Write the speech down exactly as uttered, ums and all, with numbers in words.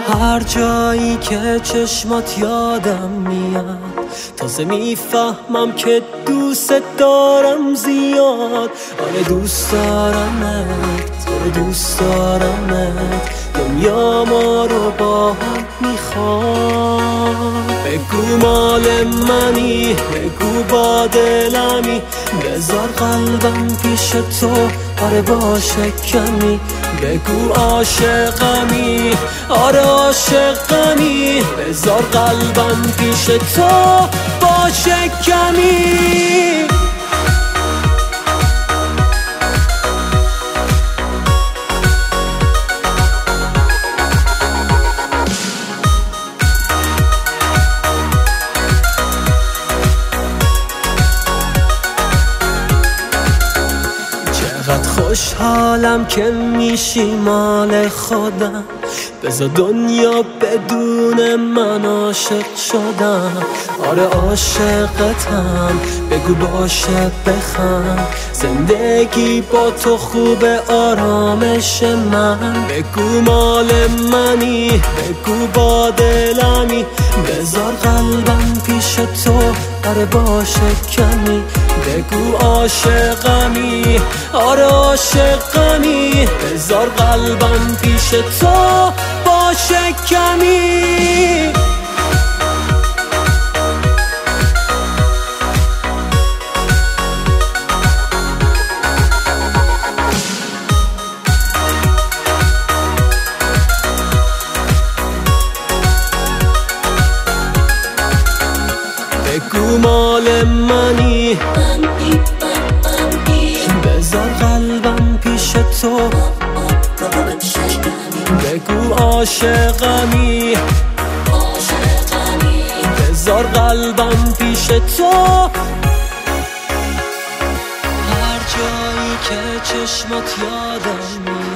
هر جایی که چشمات یادم میاد تازه میفهمم که دوست دارم زیاد. آره دوست دارمت، آره دوست دارمت، دنیا ما رو با هم میخواد. بگو مال منی، بگو با دلمی، بذار قلبم پیش تو، آره باشه کمی. بگو عاشقمی، آره عاشقمی، بذار قلبم پیش تو باشه کمی. چقدر خوشحالم که میشی مال خودم، بذار دنیا بدون من عاشق شدم. آره عاشقتم، بگو باشه بخند، زندگی با تو خوبه آرامش من. بگو مال منی، بگو با دلمی، بذار قلبم پیش تو، آره باشه کمی. بگو عاشقمی، آره عاشقمی، بذار قلبم پیش تو باشه کمی. بگو مال منی، بذار قلبم پیش تو. بگو عاشقمی، بذار قلبم پیش تو. هر جایی که چشمات یادم میاد